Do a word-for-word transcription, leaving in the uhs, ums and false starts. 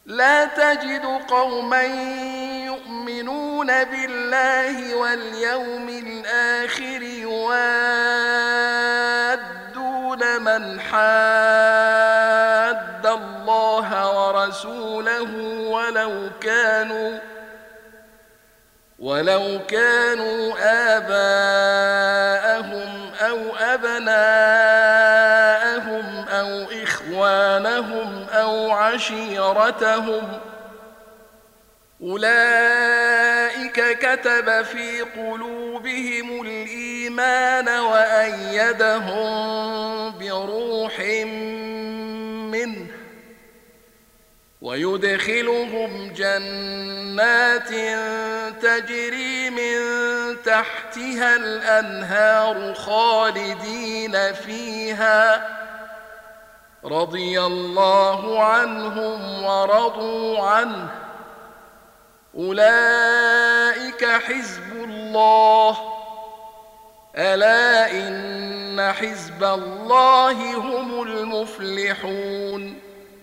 لا تجد قوما يؤمنون بالله واليوم الآخر يوادون من حاد الله ورسوله ولو كانوا ولو كانوا آباءهم أو أبناءهم أو إخوانهم أو عشيرتهم أولئك كتب في قلوبهم الإيمان وأيدهم بروح منه ويدخلهم جنات تجري من تحتها الأنهار خالدين فيها رضي الله عنهم ورضوا عنه أولئك حزب الله ألا إن حزب الله هم المفلحون